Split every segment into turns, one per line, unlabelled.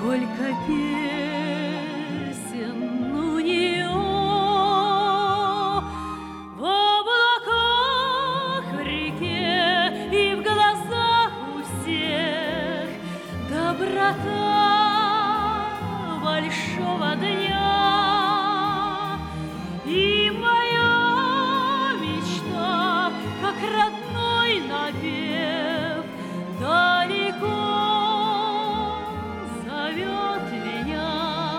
Сколько песен у нее в облаках, в реке и в глазах у всех. Доброта большого дня и моя мечта, как родной напев, далеко зовет меня.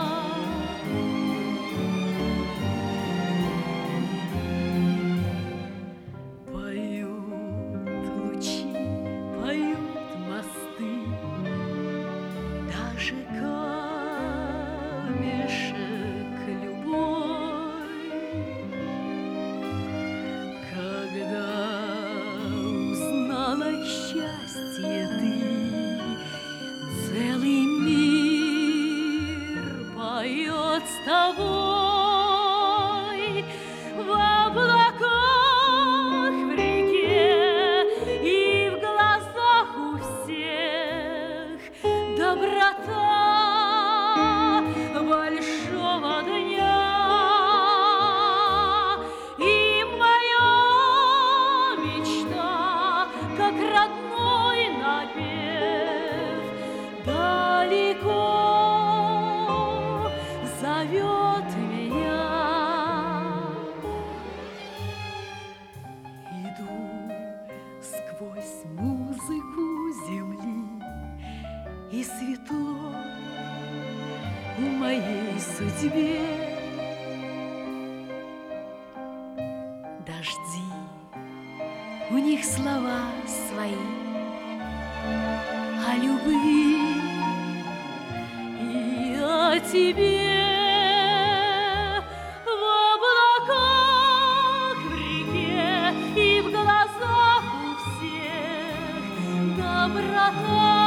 Поют лучи, поют мосты, даже камешек любой. Когда узнала счастье ты, целый мир поет с тобой. В облаках, в реке и в глазах у всех. Доброта большого дня и моя мечта, как родной напев, далеко зовет меня. Иду сквозь музыку земли, и светло в моей судьбе. Дожди, у них слова свои о любви и о тебе. В облаках, в реке и в глазах у всех. Доброта